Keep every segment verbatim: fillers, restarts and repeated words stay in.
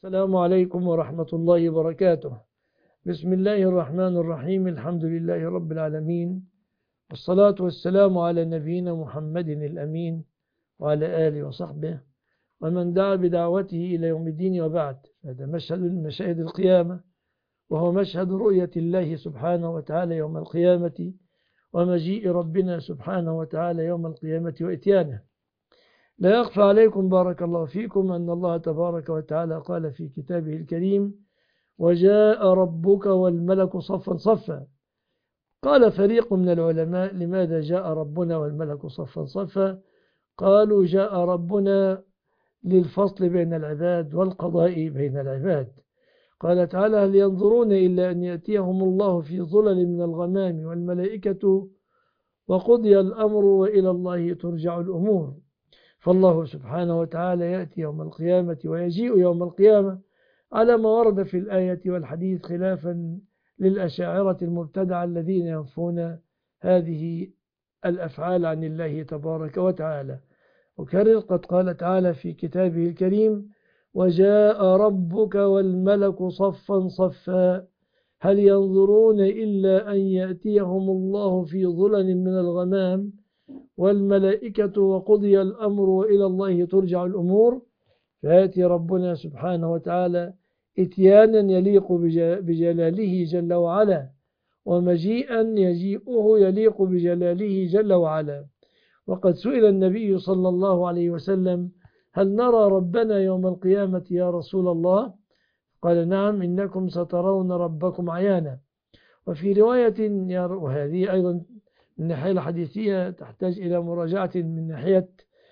السلام عليكم ورحمة الله وبركاته. بسم الله الرحمن الرحيم. الحمد لله رب العالمين، والصلاة والسلام على نبينا محمد الأمين وعلى آله وصحبه ومن دعا بدعوته إلى يوم الدين، وبعد. هذا مشهد من مشاهد القيامة، وهو مشهد رؤية الله سبحانه وتعالى يوم القيامة، ومجيء ربنا سبحانه وتعالى يوم القيامة وإتيانه. لا يخفى عليكم بارك الله فيكم أن الله تبارك وتعالى قال في كتابه الكريم: وجاء ربك والملك صفا صفا. قال فريق من العلماء: لماذا جاء ربنا والملك صفا صفا؟ قالوا: جاء ربنا للفصل بين العباد والقضاء بين العباد. قال تعالى: هل ينظرون إلا أن يأتيهم الله في ظلل من الغمام والملائكة وقضي الأمر وإلى الله ترجع الأمور. فالله سبحانه وتعالى يأتي يوم القيامة ويجيء يوم القيامة على ما ورد في الآية والحديث، خلافا للأشاعرة المبتدعة الذين ينفون هذه الأفعال عن الله تبارك وتعالى. وكرر قد قال تعالى في كتابه الكريم: وجاء ربك والملك صفا صفا هل ينظرون إلا أن يأتيهم الله في ظلل من الغمام والملائكة وقضي الأمر وإلى الله ترجع الأمور. فيأتي ربنا سبحانه وتعالى إتيانا يليق بجلاله جل وعلا، ومجيئا يجيئه يليق بجلاله جل وعلا. وقد سئل النبي صلى الله عليه وسلم: هل نرى ربنا يوم القيامة يا رسول الله؟ قال: نعم، إنكم سترون ربكم عيانا. وفي رواية، وهذه أيضا من الناحية الحديثية تحتاج إلى مراجعة من ناحية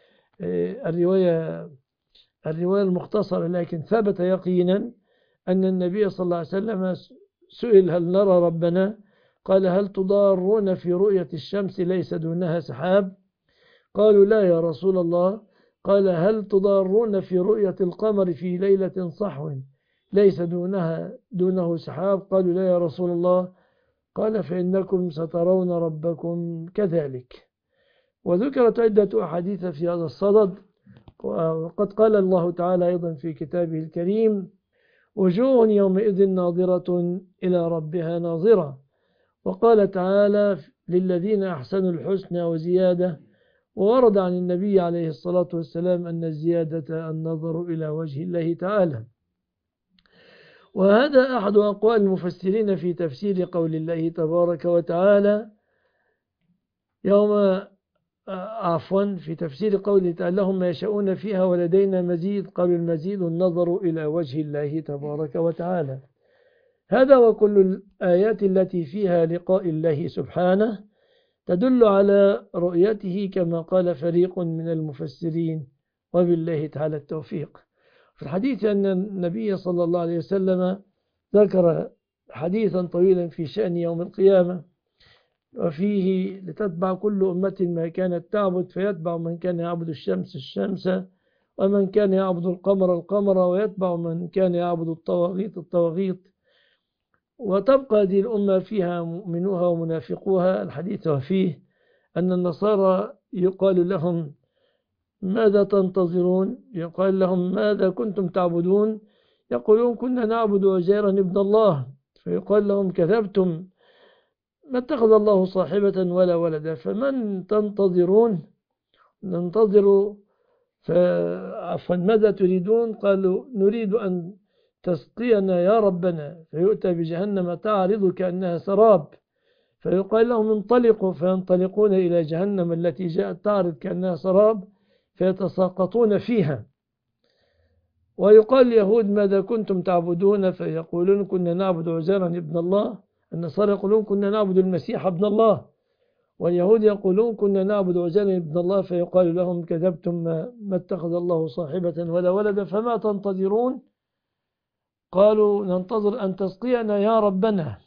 الرواية الرواية المختصرة، لكن ثبت يقينا أن النبي صلى الله عليه وسلم سئل: هل نرى ربنا؟ قال: هل تضارون في رؤية الشمس ليس دونها سحاب؟ قالوا: لا يا رسول الله. قال: هل تضارون في رؤية القمر في ليلة صحو ليس دونها دونه سحاب؟ قالوا: لا يا رسول الله. قال: فإنكم سترون ربكم كذلك. وذكرت عدة أحاديث في هذا الصدد، وقد قال الله تعالى أيضا في كتابه الكريم: وجوه يومئذ ناظرة إلى ربها ناظرة. وقال تعالى: للذين أحسنوا الحسنى وزيادة. وورد عن النبي عليه الصلاة والسلام أن الزيادة النظر إلى وجه الله تعالى. وهذا أحد أقوال المفسرين في تفسير قول الله تبارك وتعالى يوم عفوا في تفسير قوله تعالى: لهم ما يشاءون فيها ولدينا مزيد. قالوا: المزيد النظر إلى وجه الله تبارك وتعالى. هذا وكل الآيات التي فيها لقاء الله سبحانه تدل على رؤيته، كما قال فريق من المفسرين، وبالله تعالى التوفيق. في الحديث أن النبي صلى الله عليه وسلم ذكر حديثا طويلا في شأن يوم القيامة، وفيه: لتتبع كل أمة ما كانت تعبد، فيتبع من كان يعبد الشمس الشمس، ومن كان يعبد القمر القمر، ويتبع من كان يعبد الطواغيت الطواغيت، وتبقى هذه الأمة فيها مؤمنوها ومنافقوها. الحديث وفيه أن النصارى يقال لهم: ماذا تنتظرون؟ يقال لهم: ماذا كنتم تعبدون؟ يقولون: كنا نعبد عزيرا ابن الله. فيقال لهم: كذبتم، ما اتخذ الله صاحبة ولا ولدا، فمن تنتظرون؟ ننتظر. فعفوا ماذا تريدون؟ قالوا: نريد أن تسقينا يا ربنا. فيؤتى بجهنم تعرض كأنها سراب، فيقال لهم: انطلقوا. فينطلقون إلى جهنم التي جاءت تعرض كأنها سراب، فيتساقطون فيها. ويقال اليهود: ماذا كنتم تعبدون؟ فيقولون: كنا نعبد عزيرا ابن الله. النصارى يقولون: كنا نعبد المسيح ابن الله. واليهود يقولون: كنا نعبد عزيرا ابن الله. فيقال لهم: كذبتم، ما اتخذ الله صاحبة ولا ولدا، فما تنتظرون؟ قالوا: ننتظر أن تسقينا يا ربنا.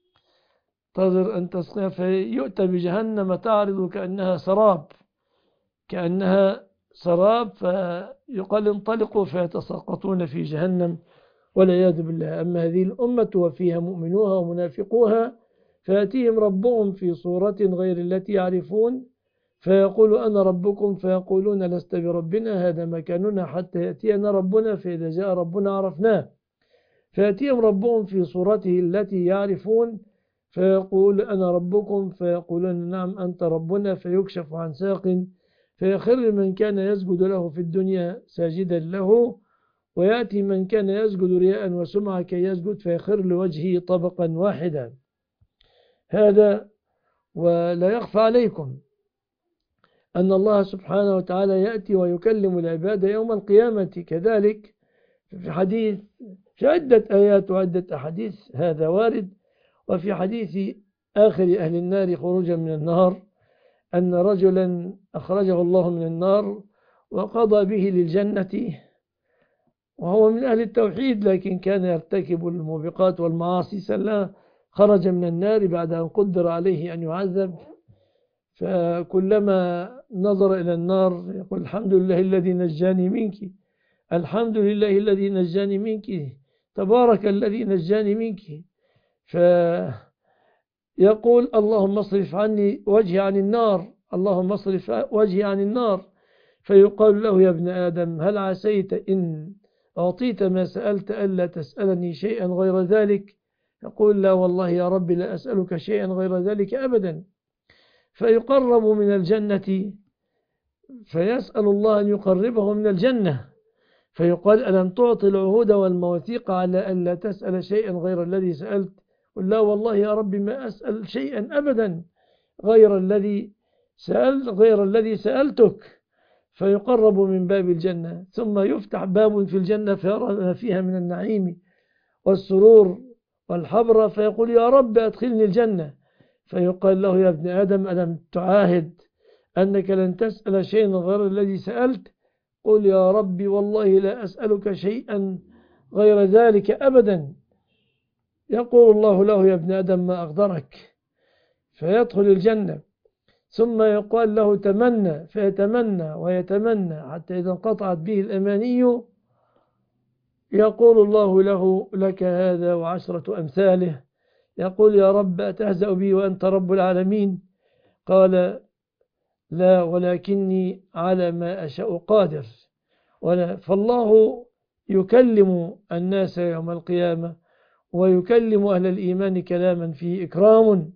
ننتظر أن تسقينا. فيؤتى بجهنم تعرض كأنها سراب كأنها سراب فيقال: انطلقوا. فيتساقطون في جهنم والعياذ بالله. أما هذه الأمة وفيها مؤمنوها ومنافقوها، فيأتيهم ربهم في صورة غير التي يعرفون، فيقول أنا ربكم فيقولون لست بربنا هذا مكاننا حتى يأتينا ربنا، فإذا جاء ربنا عرفناه، فيأتيهم ربهم في صورته التي يعرفون، فيقول أنا ربكم فيقولون نعم أنت ربنا، فيكشف عن ساق فيخر من كان يسجد له في الدنيا ساجدا له، ويأتي من كان يسجد رياء وسمعة كي يسجد فيخر لوجهه طبقا واحدا. هذا ولا يخفى عليكم أن الله سبحانه وتعالى يأتي ويكلم العباد يوم القيامة كذلك في حديث، في عدة آيات وعدة أحاديث هذا وارد. وفي حديث آخر أهل النار خروجا من النار أن رجلا أخرجه الله من النار وقضى به للجنة وهو من أهل التوحيد، لكن كان يرتكب الموبقات والمعاصي، سلا خرج من النار بعد أن قدر عليه أن يعذب، فكلما نظر إلى النار يقول الحمد لله الذي نجاني منك، الحمد لله الذي نجاني منك، تبارك الذي نجاني منك. فيقول اللهم اصرف عني وجهي عن النار، اللهم اصرف وجهي عن النار. فيقال له يا ابن آدم هل عسيت إن أعطيت ما سألت ألا تسألني شيئا غير ذلك؟ يقول لا والله يا رب لا أسألك شيئا غير ذلك أبدا. فيقرب من الجنة فيسأل الله أن يقربه من الجنة، فيقال ألم تعطي العهود والمواثيق على أن لا تسأل شيئا غير الذي سألت؟ قل لا والله يا رب ما أسأل شيئا أبدا غير الذي سأل غير الذي سألتك. فيقرب من باب الجنة ثم يفتح باب في الجنة فيرى ما فيها من النعيم والسرور والحبرة، فيقول يا رب أدخلني الجنة. فيقال له يا ابن آدم ألم تعاهد أنك لن تسأل شيئا غير الذي سألت؟ قل يا ربي والله لا أسألك شيئا غير ذلك أبدا. يقول الله له يا ابن آدم ما أقدرك، فيدخل الجنة. ثم يقال له تمنى فيتمنى ويتمنى حتى إذا انقطعت به الأماني يقول الله له لك هذا وعشرة أمثاله. يقول يا رب أتهزأ بي وأنت رب العالمين؟ قال لا ولكني على ما أشاء قادر. فالله يكلم الناس يوم القيامة ويكلم أهل الإيمان كلاما فيه إكرام.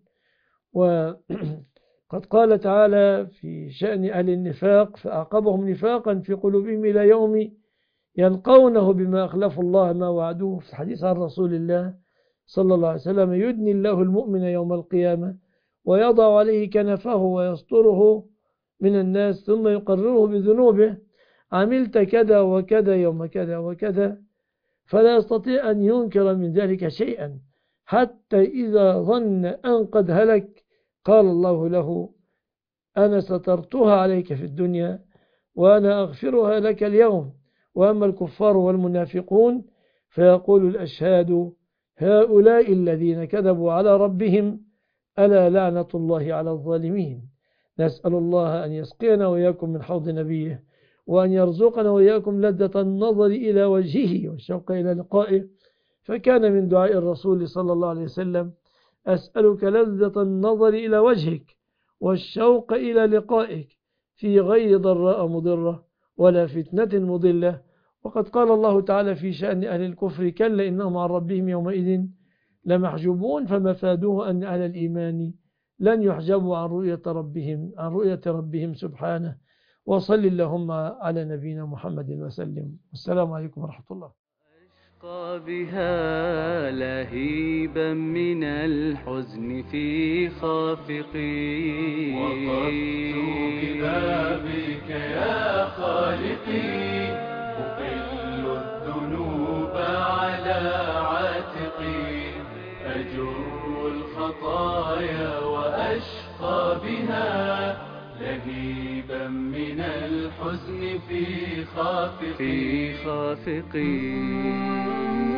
وقد قال تعالى في شأن أهل النفاق فأعقبهم نفاقا في قلوبهم إلى يوم يلقونه بما أخلفوا الله ما وعدوه، في الحديث عن رسول الله صلى الله عليه وسلم يدني الله المؤمن يوم القيامة ويضع عليه كنفه ويستره من الناس ثم يقرره بذنوبه عملت كذا وكذا يوم كذا وكذا، فلا يستطيع أن ينكر من ذلك شيئا حتى إذا ظن أن قد هلك قال الله له أنا سترتها عليك في الدنيا وأنا أغفرها لك اليوم. وأما الكفار والمنافقون فيقول الأشهاد هؤلاء الذين كذبوا على ربهم ألا لعنة الله على الظالمين. نسأل الله أن يسقينا وإياكم من حوض نبيه وأن يرزقنا وإياكم لذة النظر إلى وجهه والشوق إلى لقائه. فكان من دعاء الرسول صلى الله عليه وسلم أسألك لذة النظر إلى وجهك والشوق إلى لقائك في غير ضراء مضرة ولا فتنة مضلة. وقد قال الله تعالى في شأن أهل الكفر كلا إنهم عن ربهم يومئذ لمحجوبون، فمفادوه أن أهل الإيمان لن يحجبوا عن رؤية ربهم عن رؤية ربهم سبحانه. وصل اللهم على نبينا محمد وسلم. والسلام عليكم ورحمة الله. أشقى بها لهيبا من الحزن في خافقي، وقفت ببابك يا خالقي أقل الذنوب على عاتقي، أجر الخطايا وأشقى بها لهيبا من الحزن في خافقي في خافقي.